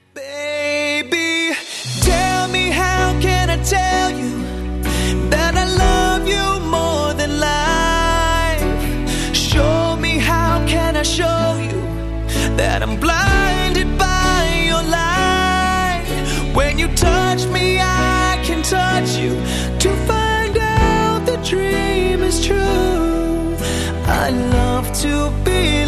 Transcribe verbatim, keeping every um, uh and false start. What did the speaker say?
Baby, tell me how can I tell you that I love you more than life. Show me how can I show you that I'm blinded by your light. When you touch me I can touch you to find out the dream is true. I love to be